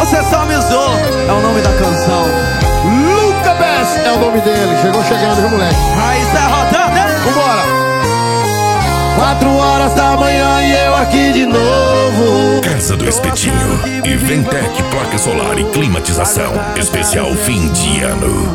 Você só me usou, é o nome da canção. Luca Bess é o nome dele. Chegou chegando, viu, moleque? Raiz é rodando, hein? Vambora. 4 horas da manhã e eu aqui de novo. Casa do Espetinho e Ventec placa solar e climatização. Especial fim de ano.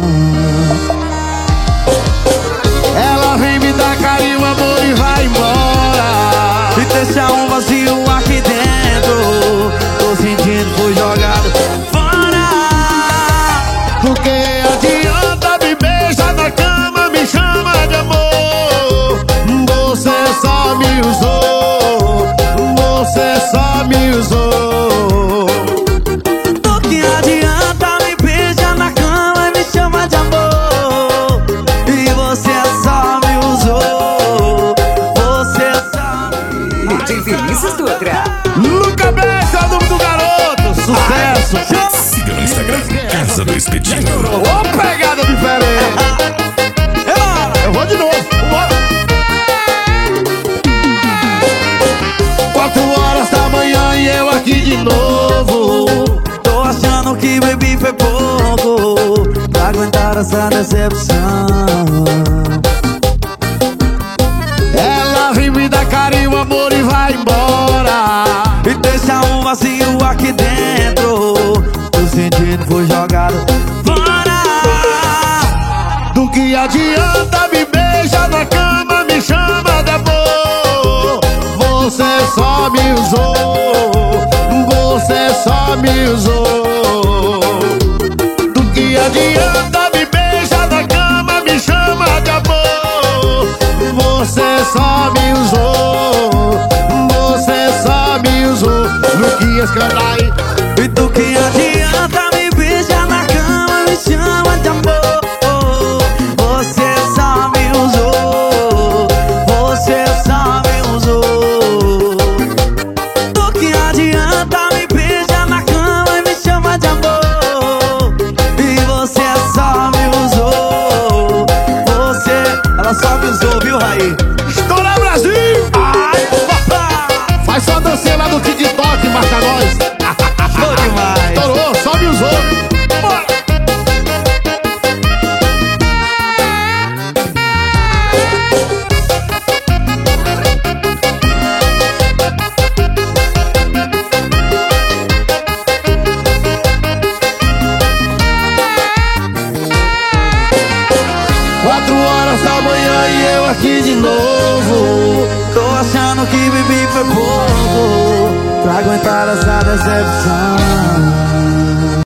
Ela vem me dar carinho, amor e vai embora. E deixa um vazio aqui dentro. Tô sentindo, fui jogado fora. Do que adianta me beijar na cama, me chama de amor. Você só me usou. Você só me usou. Do que adianta me beijar na cama e me chama de amor. E você só me usou. Você só me... DJ Vinícius Dutra. Luca Bess é o nome do garoto. Sucesso. Siga no Instagram, Casa do Espetinho. Ô, pegada diferente. Eu vou de novo. Vambora. 4 horas da manhã e eu aqui de novo. Tô achando que bebi foi pouco pra aguentar essa decepção. Ela vem me dar carinho, amor e vai embora. E deixa um vazio aqui dentro. Tô sentindo, fui jogado fora. Do que adianta me beijar na cama, me chama de amor. Você só me usou. Você só me usou. Do que adianta me beijar na cama, me chama de amor. Você só me usou. Você só me usou. Luquinhas Canai. E do que adianta me beijar na cama, me chama de amor. Você só me usou. Você só me usou. Do que adianta me beijar na cama e me chama de amor. E você só me usou. Ela só me usou, viu, Raí? Estoura Brasil! Ai, papá! Faz só dancinha lá no TikTok, marca nós. Show demais! Estourou, só me usou. Bora! Quatro horas da manhã e eu aqui de novo. Tô achando que bebi foi pouco pra aguentar essa decepção.